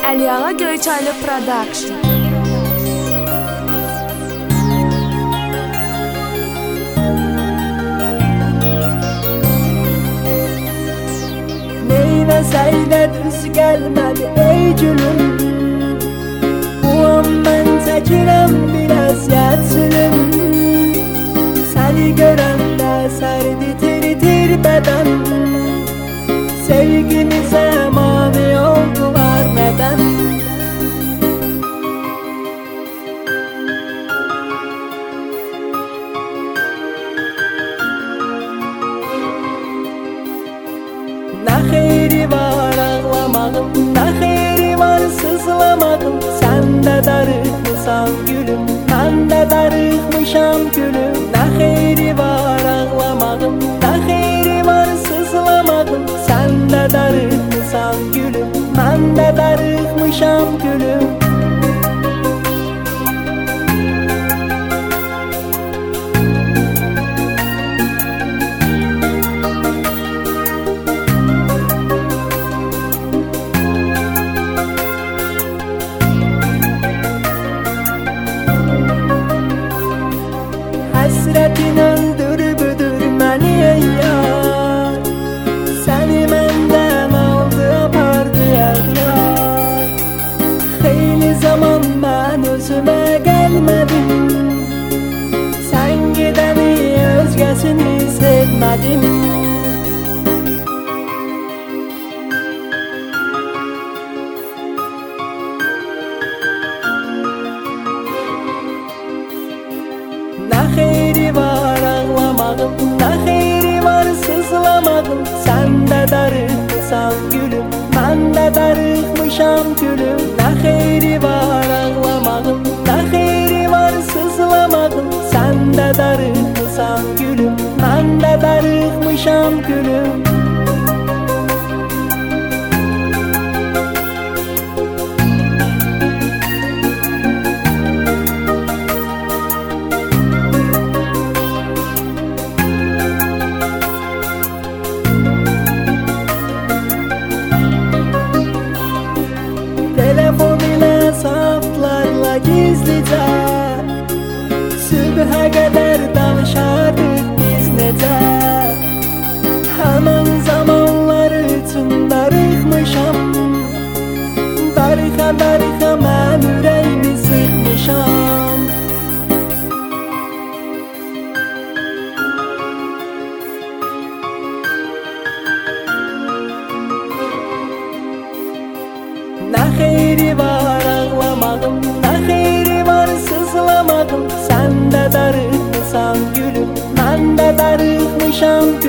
Aliağa Göyçaylı Production. Neyleseydi düz gelmedi ey gülüm. Bu an ben çekirem biraz yatsılım. Seni görende serditir beden. Sevgimize mavi oldular neden? Ne xeyri var ağlamağım, ne xeyri var sızlamağım. Sen de darıxmışsan gülüm, ben de darıxmışam gülüm. Ne xeyri var ağlamağım, ne xeyri var sızlamağım. Sen de darıxmışsan gülüm, ben de darıxmışam gülüm. Həsrətin öldürübüdür məni ey yar. Səni məndən aldı apardı yar. Xeyli zaman mən özümə gəlmədim. Sən gedəni özgəsini sevmədim. Ne xeyri var ağlamağım, ne xeyri var sızlamağım. Sen de darıxmışsan gülüm, ben de darıxmışam gülüm. Ne xeyri var ağlamağım, ne xeyri var sızlamağım. Sen de darıxmışsan gülüm, ben de darıxmışam gülüm. Telefon ile saatlarla gizlice Sübhə qədər danışardık biz necə. Həmən zamanlar üçün darıxmışam. Darıxa mən ürəyimi sıxmışam. Ne xeyri var ağlamağım, ne xeyri var sızlamağım. Sen de darıxmışsan gülüm, ben de darıxmışam gülüm.